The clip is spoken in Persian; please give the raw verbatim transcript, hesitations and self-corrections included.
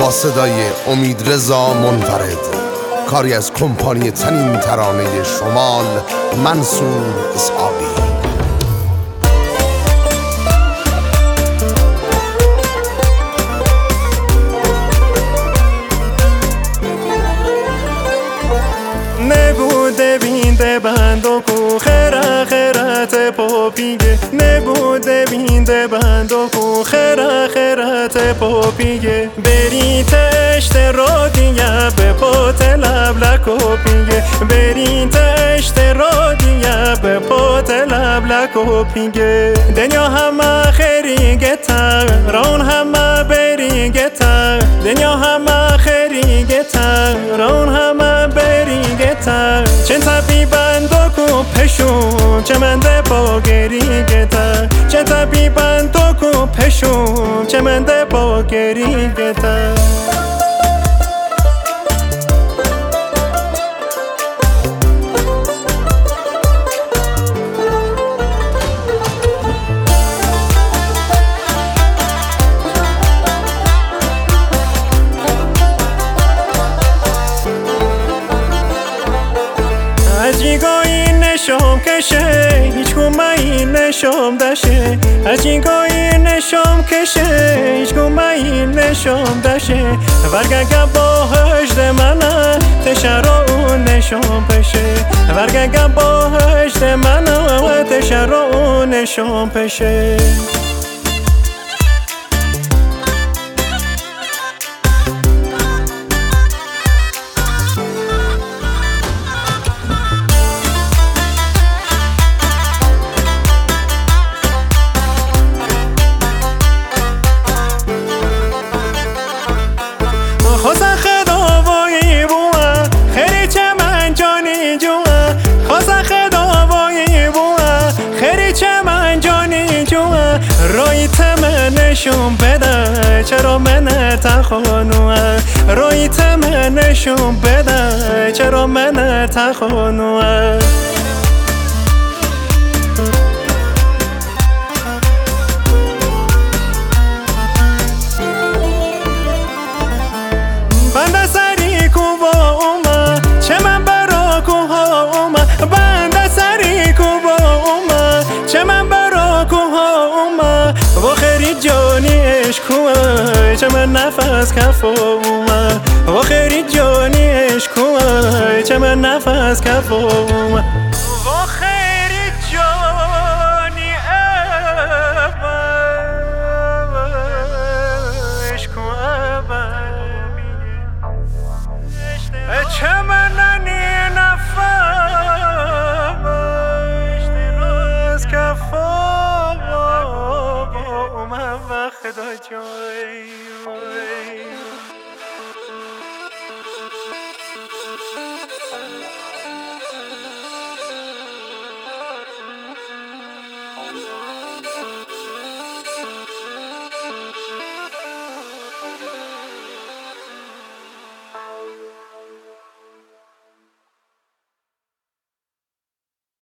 با صدای امید رضا منفرد، کاری از کمپانی تنین ترانه شمال منصور اسحاقی. نبوده بینده بندو کو خیره خیرت پاپیگه، نبوده بینده بندو کو خیره خیرت پاپیگه، بری تشت را دیگه به پات لب لکوپیگه، بری تشت را دیگه به پات لب لکوپیگه. دنیا همه خیریگه تا رون همه بریگه تا، دنیا همه خیریگه تا رون همه بریگه تا، چند تبی بندو کو پشون چه منده باگری گتا، چند تبی بندو کو پشون چه منده باگری گتا. هرچیگاهی نشام کشه هیچ گمهی نشام دشه، هرچیگاهی نشام کشه هیچ گمهی نشام دشه، ورگه با هجد منه تشرا اون نشام پشه، ورگه با هجد منه تشرا اون نشام پشه. خوزا خدا وای بوه خیری چه من جانی جوه، خوزا خدا وای بوه خیری چه من جانی جوه، روی تم نشون بده چرا من تخانوه، روی تم نشون بده چرا من تخانوه. بنده سری کو با اومه چه من برا کو ها اومه، بنده سری کو با اومه چه من برا کو ها اومه، و خیری جانیش کوه چه من نفس کف اومه، و خیری جانیش کوه چه من نفس کف اومه.